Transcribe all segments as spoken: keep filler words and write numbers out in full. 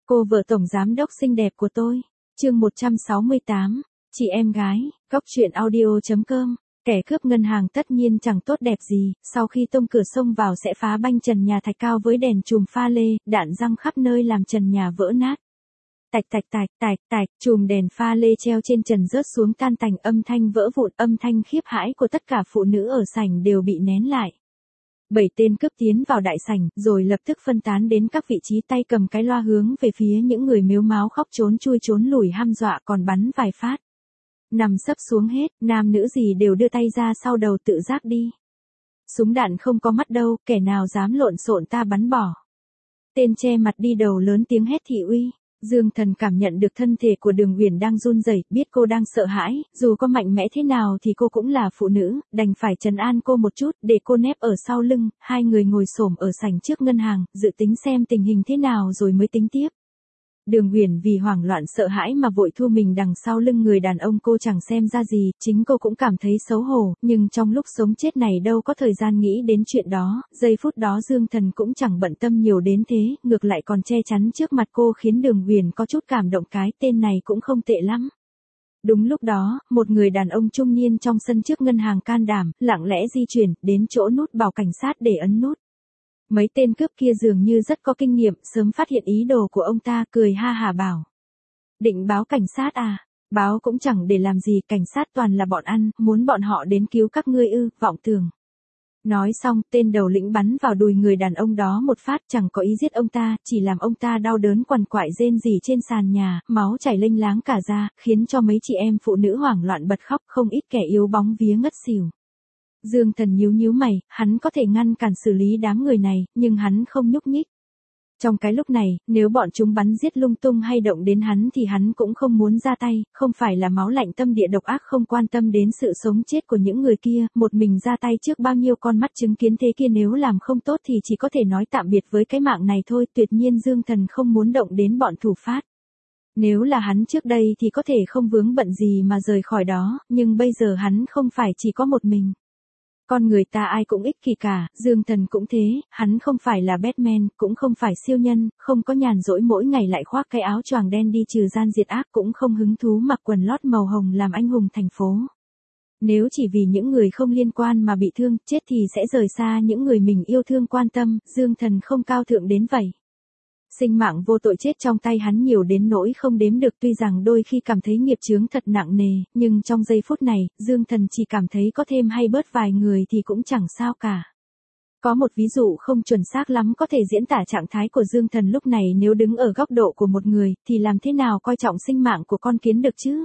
Cô vợ tổng giám đốc xinh đẹp của tôi. Chương một trăm sáu mươi tám. Chị em gái, góc truyện audio chấm com. Kẻ cướp ngân hàng tất nhiên chẳng tốt đẹp gì, sau khi tung cửa sông vào sẽ phá banh trần nhà thạch cao với đèn chùm pha lê, đạn răng khắp nơi làm trần nhà vỡ nát. Tạch tạch tạch tạch tạch, chùm đèn pha lê treo trên trần rớt xuống tan tành, âm thanh vỡ vụn, âm thanh khiếp hãi của tất cả phụ nữ ở sảnh đều bị nén lại. Bảy tên cướp tiến vào đại sảnh, rồi lập tức phân tán đến các vị trí, tay cầm cái loa hướng về phía những người mếu máo khóc trốn chui trốn lùi, hăm dọa còn bắn vài phát. Nằm sấp xuống hết, nam nữ gì đều đưa tay ra sau đầu tự giác đi. Súng đạn không có mắt đâu, kẻ nào dám lộn xộn ta bắn bỏ. Tên che mặt đi đầu lớn tiếng hét thị uy. Dương Thần cảm nhận được thân thể của Đường Uyển đang run rẩy, biết cô đang sợ hãi, dù có mạnh mẽ thế nào thì cô cũng là phụ nữ, đành phải trấn an cô một chút, để cô nép ở sau lưng. Hai người ngồi xổm ở sảnh trước ngân hàng, dự tính xem tình hình thế nào rồi mới tính tiếp. Đường Uyển vì hoảng loạn sợ hãi mà vội thu mình đằng sau lưng người đàn ông, cô chẳng xem ra gì, chính cô cũng cảm thấy xấu hổ, nhưng trong lúc sống chết này đâu có thời gian nghĩ đến chuyện đó, giây phút đó Dương Thần cũng chẳng bận tâm nhiều đến thế, ngược lại còn che chắn trước mặt cô khiến Đường Uyển có chút cảm động, cái tên này cũng không tệ lắm. Đúng lúc đó, một người đàn ông trung niên trong sân trước ngân hàng can đảm, lặng lẽ di chuyển, đến chỗ nút bảo cảnh sát để ấn nút. Mấy tên cướp kia dường như rất có kinh nghiệm, sớm phát hiện ý đồ của ông ta, cười ha hả bảo. Định báo cảnh sát à? Báo cũng chẳng để làm gì, cảnh sát toàn là bọn ăn, muốn bọn họ đến cứu các ngươi ư, vọng tưởng. Nói xong, tên đầu lĩnh bắn vào đùi người đàn ông đó một phát, chẳng có ý giết ông ta, chỉ làm ông ta đau đớn quằn quại rên rỉ trên sàn nhà, máu chảy lênh láng cả ra, khiến cho mấy chị em phụ nữ hoảng loạn bật khóc, không ít kẻ yếu bóng vía ngất xỉu. Dương Thần nhíu nhíu mày, hắn có thể ngăn cản xử lý đám người này, nhưng hắn không nhúc nhích. Trong cái lúc này, nếu bọn chúng bắn giết lung tung hay động đến hắn thì hắn cũng không muốn ra tay, không phải là máu lạnh tâm địa độc ác không quan tâm đến sự sống chết của những người kia, một mình ra tay trước bao nhiêu con mắt chứng kiến thế kia, nếu làm không tốt thì chỉ có thể nói tạm biệt với cái mạng này thôi, tuyệt nhiên Dương Thần không muốn động đến bọn thủ phát. Nếu là hắn trước đây thì có thể không vướng bận gì mà rời khỏi đó, nhưng bây giờ hắn không phải chỉ có một mình. Con người ta ai cũng ích kỷ cả, Dương Thần cũng thế, hắn không phải là Batman, cũng không phải siêu nhân, không có nhàn rỗi mỗi ngày lại khoác cái áo choàng đen đi trừ gian diệt ác, cũng không hứng thú mặc quần lót màu hồng làm anh hùng thành phố. Nếu chỉ vì những người không liên quan mà bị thương, chết thì sẽ rời xa những người mình yêu thương quan tâm, Dương Thần không cao thượng đến vậy. Sinh mạng vô tội chết trong tay hắn nhiều đến nỗi không đếm được, tuy rằng đôi khi cảm thấy nghiệp chướng thật nặng nề, nhưng trong giây phút này, Dương Thần chỉ cảm thấy có thêm hay bớt vài người thì cũng chẳng sao cả. Có một ví dụ không chuẩn xác lắm có thể diễn tả trạng thái của Dương Thần lúc này, nếu đứng ở góc độ của một người, thì làm thế nào coi trọng sinh mạng của con kiến được chứ?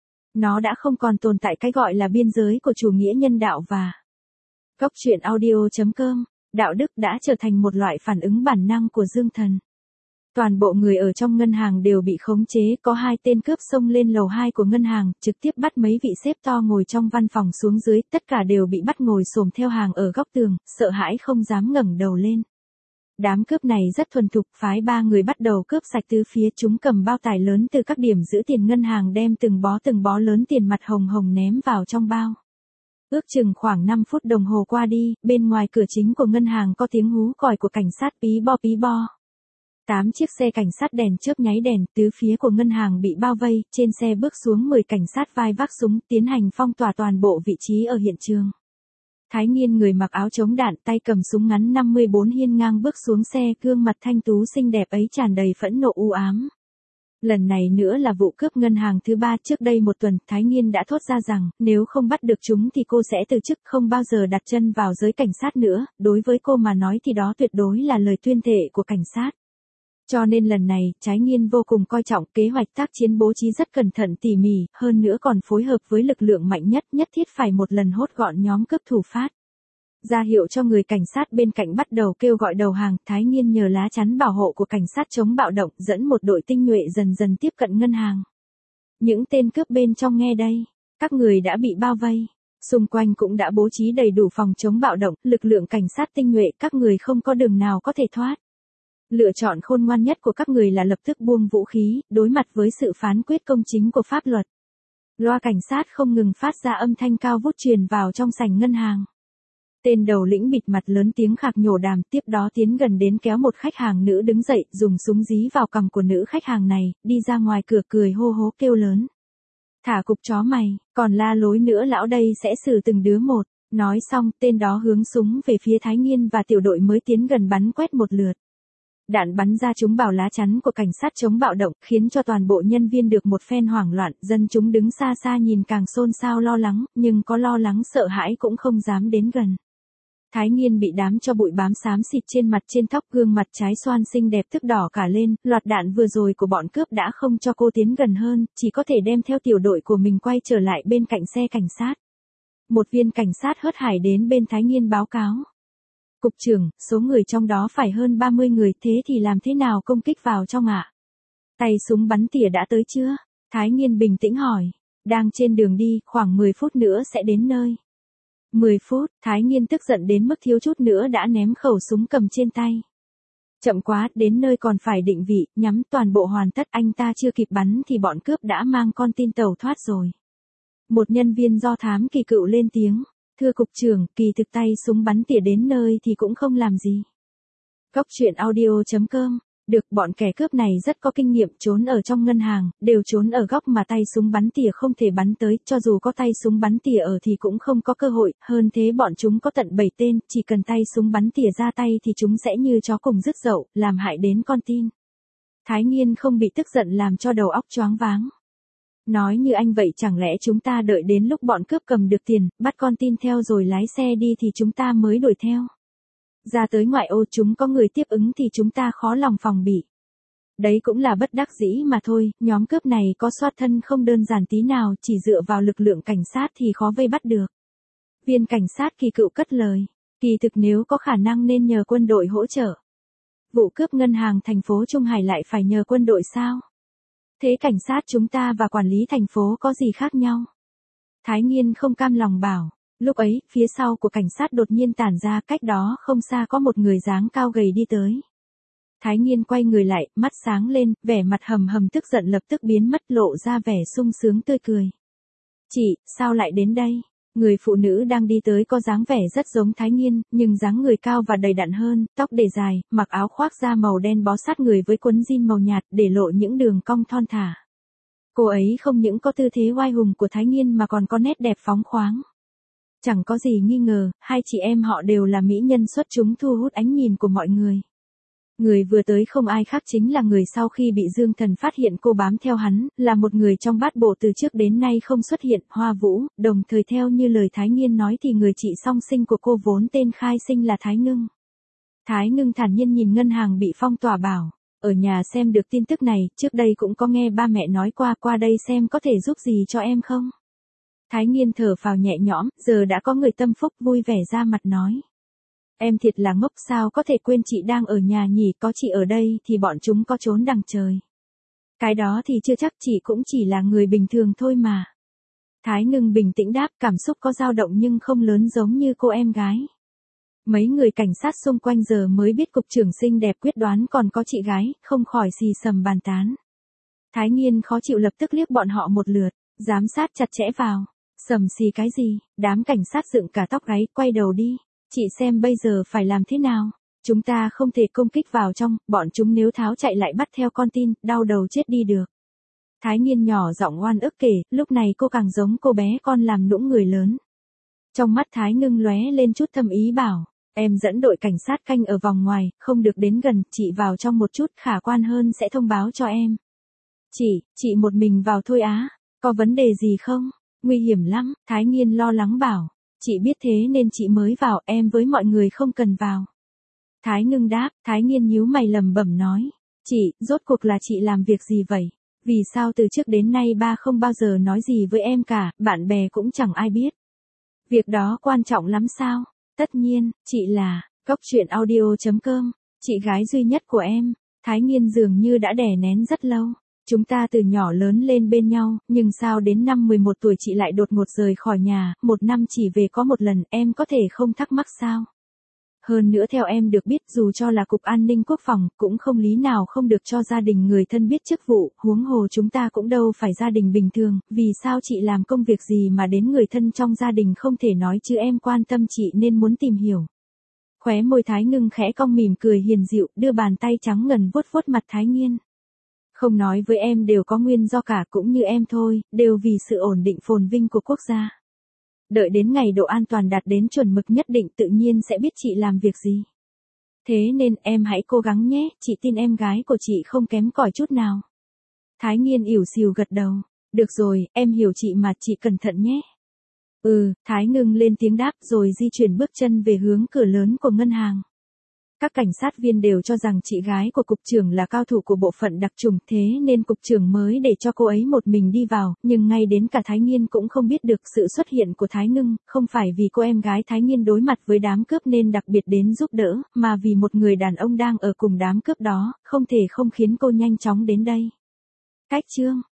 Nó đã không còn tồn tại cái gọi là biên giới của chủ nghĩa nhân đạo và góc truyện audio chấm com, đạo đức đã trở thành một loại phản ứng bản năng của Dương Thần. Toàn bộ người ở trong ngân hàng đều bị khống chế, có hai tên cướp xông lên lầu hai của ngân hàng, trực tiếp bắt mấy vị sếp to ngồi trong văn phòng xuống dưới, tất cả đều bị bắt ngồi xổm theo hàng ở góc tường, sợ hãi không dám ngẩng đầu lên. Đám cướp này rất thuần thục, phái ba người bắt đầu cướp sạch tứ phía, chúng cầm bao tải lớn từ các điểm giữ tiền ngân hàng đem từng bó từng bó lớn tiền mặt hồng hồng ném vào trong bao. Ước chừng khoảng năm phút đồng hồ qua đi, bên ngoài cửa chính của ngân hàng có tiếng hú còi của cảnh sát pí bo pí bo. Tám chiếc xe cảnh sát đèn chớp nháy đèn, tứ phía của ngân hàng bị bao vây, trên xe bước xuống mười cảnh sát vai vác súng, tiến hành phong tỏa toàn bộ vị trí ở hiện trường. Thái Nghiên người mặc áo chống đạn, tay cầm súng ngắn năm mươi bốn hiên ngang bước xuống xe, gương mặt thanh tú xinh đẹp ấy tràn đầy phẫn nộ u ám. Lần này nữa là vụ cướp ngân hàng thứ ba, trước đây một tuần, Thái Nghiên đã thốt ra rằng, nếu không bắt được chúng thì cô sẽ từ chức, không bao giờ đặt chân vào giới cảnh sát nữa, đối với cô mà nói thì đó tuyệt đối là lời tuyên thệ của cảnh sát. Cho nên lần này, Trái Nghiên vô cùng coi trọng, kế hoạch tác chiến bố trí rất cẩn thận tỉ mỉ, hơn nữa còn phối hợp với lực lượng mạnh nhất, nhất thiết phải một lần hốt gọn nhóm cướp thủ phát. Ra hiệu cho người cảnh sát bên cạnh bắt đầu kêu gọi đầu hàng, Thái Nghiên nhờ lá chắn bảo hộ của cảnh sát chống bạo động, dẫn một đội tinh nhuệ dần dần tiếp cận ngân hàng. Những tên cướp bên trong nghe đây, các người đã bị bao vây. Xung quanh cũng đã bố trí đầy đủ phòng chống bạo động, lực lượng cảnh sát tinh nhuệ, các người không có đường nào có thể thoát. Lựa chọn khôn ngoan nhất của các người là lập tức buông vũ khí, đối mặt với sự phán quyết công chính của pháp luật. Loa cảnh sát không ngừng phát ra âm thanh cao vút truyền vào trong sảnh ngân hàng. Tên đầu lĩnh bịt mặt lớn tiếng khạc nhổ đàm, tiếp đó tiến gần đến kéo một khách hàng nữ đứng dậy, dùng súng dí vào cằm của nữ khách hàng này, đi ra ngoài cửa cười hô hố kêu lớn. Thả cục chó mày, còn la lối nữa lão đây sẽ xử từng đứa một. Nói xong, tên đó hướng súng về phía Thái Nghiên và tiểu đội mới tiến gần bắn quét một lượt. Đạn bắn ra trúng vào lá chắn của cảnh sát chống bạo động, khiến cho toàn bộ nhân viên được một phen hoảng loạn, dân chúng đứng xa xa nhìn càng xôn xao lo lắng, nhưng có lo lắng sợ hãi cũng không dám đến gần. Thái Nghiên bị đám cho bụi bám xám xịt trên mặt trên tóc, gương mặt trái xoan xinh đẹp tức đỏ cả lên, loạt đạn vừa rồi của bọn cướp đã không cho cô tiến gần hơn, chỉ có thể đem theo tiểu đội của mình quay trở lại bên cạnh xe cảnh sát. Một viên cảnh sát hớt hải đến bên Thái Nghiên báo cáo. Cục trưởng, số người trong đó phải hơn ba mươi người, thế thì làm thế nào công kích vào trong ạ? Tay súng bắn tỉa đã tới chưa? Thái Nghiên bình tĩnh hỏi. Đang trên đường đi, khoảng mười phút nữa sẽ đến nơi. mười phút, Thái Nghiên tức giận đến mức thiếu chút nữa đã ném khẩu súng cầm trên tay. Chậm quá, đến nơi còn phải định vị, nhắm toàn bộ hoàn tất, anh ta chưa kịp bắn thì bọn cướp đã mang con tin tàu thoát rồi. Một nhân viên do thám kỳ cựu lên tiếng. Thưa cục trưởng, kỳ thực tay súng bắn tỉa đến nơi thì cũng không làm gì. Góc truyện audio chấm com. Được, bọn kẻ cướp này rất có kinh nghiệm, trốn ở trong ngân hàng, đều trốn ở góc mà tay súng bắn tỉa không thể bắn tới, cho dù có tay súng bắn tỉa ở thì cũng không có cơ hội, hơn thế bọn chúng có tận bảy tên, chỉ cần tay súng bắn tỉa ra tay thì chúng sẽ như chó cùng rứt dậu, làm hại đến con tin. Thái Nghiên không bị tức giận làm cho đầu óc choáng váng. Nói như anh vậy, chẳng lẽ chúng ta đợi đến lúc bọn cướp cầm được tiền, bắt con tin theo rồi lái xe đi thì chúng ta mới đuổi theo. Ra tới ngoại ô chúng có người tiếp ứng thì chúng ta khó lòng phòng bị. Đấy cũng là bất đắc dĩ mà thôi, nhóm cướp này có soát thân không đơn giản tí nào, chỉ dựa vào lực lượng cảnh sát thì khó vây bắt được. Viên cảnh sát kỳ cựu cất lời, kỳ thực nếu có khả năng nên nhờ quân đội hỗ trợ. Vụ cướp ngân hàng thành phố Trung Hải lại phải nhờ quân đội sao? Thế cảnh sát chúng ta và quản lý thành phố có gì khác nhau? Thái Nghiên không cam lòng bảo. Lúc ấy, phía sau của cảnh sát đột nhiên tản ra, cách đó không xa có một người dáng cao gầy đi tới. Thái Nghiên quay người lại, mắt sáng lên, vẻ mặt hầm hầm tức giận lập tức biến mất, lộ ra vẻ sung sướng tươi cười. Chị, sao lại đến đây? Người phụ nữ đang đi tới có dáng vẻ rất giống Thái Nghiên, nhưng dáng người cao và đầy đặn hơn, tóc để dài, mặc áo khoác da màu đen bó sát người với quần jean màu nhạt, để lộ những đường cong thon thả. Cô ấy không những có tư thế oai hùng của Thái Nghiên mà còn có nét đẹp phóng khoáng. Chẳng có gì nghi ngờ, hai chị em họ đều là mỹ nhân xuất chúng thu hút ánh nhìn của mọi người. Người vừa tới không ai khác chính là người sau khi bị Dương Thần phát hiện cô bám theo hắn, là một người trong bát bộ từ trước đến nay không xuất hiện, Hoa Vũ, đồng thời theo như lời Thái Nghiên nói thì người chị song sinh của cô vốn tên khai sinh là Thái Ngưng. Thái Ngưng thản nhiên nhìn ngân hàng bị phong tỏa bảo, ở nhà xem được tin tức này, trước đây cũng có nghe ba mẹ nói qua, qua đây xem có thể giúp gì cho em không? Thái Nghiên thở phào nhẹ nhõm, giờ đã có người tâm phúc, vui vẻ ra mặt nói. Em thiệt là ngốc, sao có thể quên chị đang ở nhà nhỉ, có chị ở đây thì bọn chúng có trốn đằng trời. Cái đó thì chưa chắc, chị cũng chỉ là người bình thường thôi mà. Thái Ngưng bình tĩnh đáp, cảm xúc có dao động nhưng không lớn giống như cô em gái. Mấy người cảnh sát xung quanh giờ mới biết cục trưởng xinh đẹp quyết đoán còn có chị gái, không khỏi xì xầm bàn tán. Thái Nghiên khó chịu lập tức liếc bọn họ một lượt, giám sát chặt chẽ vào. Sầm xì cái gì, đám cảnh sát dựng cả tóc gáy, quay đầu đi. Chị xem bây giờ phải làm thế nào? Chúng ta không thể công kích vào trong, bọn chúng nếu tháo chạy lại bắt theo con tin, đau đầu chết đi được. Thái Nghiên nhỏ giọng oan ức kể, lúc này cô càng giống cô bé con làm nũng người lớn. Trong mắt Thái Ngưng lóe lên chút thâm ý bảo, em dẫn đội cảnh sát canh ở vòng ngoài, không được đến gần, chị vào trong một chút, khả quan hơn sẽ thông báo cho em. Chị, chị một mình vào thôi á, có vấn đề gì không? Nguy hiểm lắm, Thái Nghiên lo lắng bảo. Chị biết thế nên chị mới vào, em với mọi người không cần vào. Thái Ngưng đáp, Thái Nghiên nhíu mày lẩm bẩm nói. Chị, rốt cuộc là chị làm việc gì vậy? Vì sao từ trước đến nay ba không bao giờ nói gì với em cả, bạn bè cũng chẳng ai biết. Việc đó quan trọng lắm sao? Tất nhiên, chị là, góc truyện audio chấm com, chị gái duy nhất của em. Thái Nghiên dường như đã đè nén rất lâu. Chúng ta từ nhỏ lớn lên bên nhau, nhưng sao đến năm mười một tuổi chị lại đột ngột rời khỏi nhà, một năm chỉ về có một lần, em có thể không thắc mắc sao? Hơn nữa theo em được biết dù cho là Cục An ninh Quốc phòng cũng không lý nào không được cho gia đình người thân biết chức vụ, huống hồ chúng ta cũng đâu phải gia đình bình thường, vì sao chị làm công việc gì mà đến người thân trong gia đình không thể nói chứ em quan tâm chị nên muốn tìm hiểu. Khóe môi Thái Ngưng khẽ cong mỉm cười hiền dịu, đưa bàn tay trắng ngần vuốt vuốt mặt Thái Nghiên. Không nói với em đều có nguyên do cả cũng như em thôi, đều vì sự ổn định phồn vinh của quốc gia. Đợi đến ngày độ an toàn đạt đến chuẩn mực nhất định tự nhiên sẽ biết chị làm việc gì. Thế nên em hãy cố gắng nhé, chị tin em gái của chị không kém cỏi chút nào. Thái Nghiên ỉu xìu gật đầu. Được rồi, em hiểu chị mà, chị cẩn thận nhé. Ừ, Thái Ngưng lên tiếng đáp rồi di chuyển bước chân về hướng cửa lớn của ngân hàng. Các cảnh sát viên đều cho rằng chị gái của cục trưởng là cao thủ của bộ phận đặc trùng, thế nên cục trưởng mới để cho cô ấy một mình đi vào, nhưng ngay đến cả Thái Nghiên cũng không biết được sự xuất hiện của Thái Ngưng, không phải vì cô em gái Thái Nghiên đối mặt với đám cướp nên đặc biệt đến giúp đỡ, mà vì một người đàn ông đang ở cùng đám cướp đó, không thể không khiến cô nhanh chóng đến đây. Cách chương